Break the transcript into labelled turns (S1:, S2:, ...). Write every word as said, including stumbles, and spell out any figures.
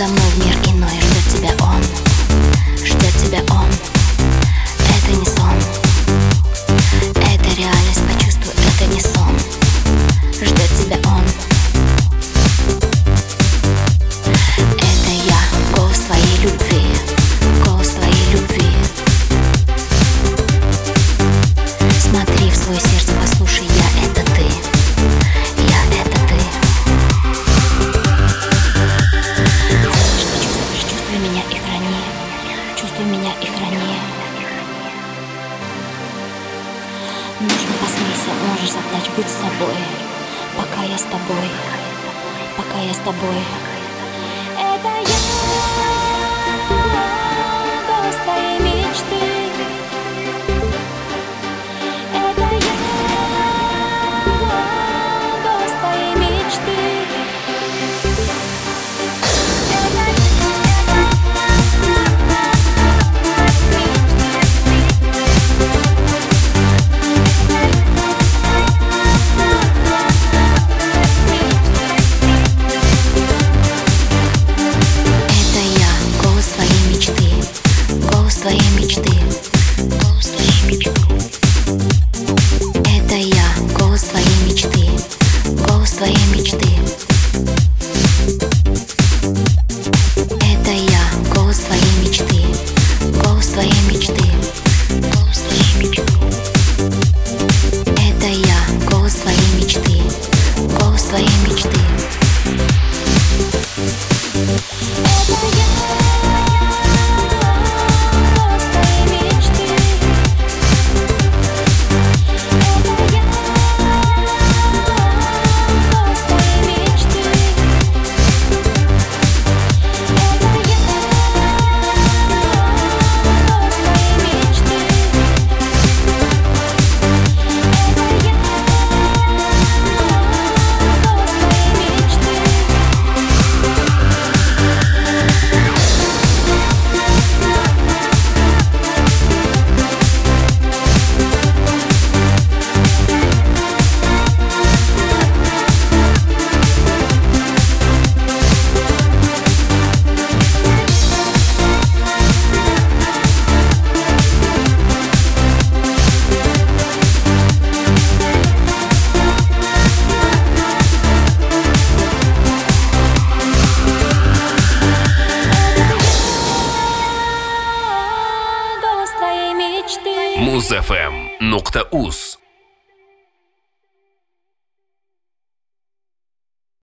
S1: за мной в мир иной. Ждет тебя он, ждет тебя он. Это не сон, это реальность, почувствуй, это не сон. Ждет тебя он. Это я, голос твоей любви, голос твоей любви. Смотри в свое сердце, послушай, я это ты, я это ты. Что чувствуешь, чувствуй меня и храни, чувствуй меня и храни. Нужно посмейся, можешь заплачь, будь с собой. Пока я с тобой, пока я с тобой. Это я, голос твоей мечты. Это я, голос твоей мечты. Твоей мечты, голос твоей мечты. Это я, голос твоей мечты, голос твоей мечты. Это я, голос твоей мечты, голос твоей мечты, голос твоей мечты. Это я, голос твоей мечты, голос твоей мечты. Это я.
S2: Муз эф эм нокта уз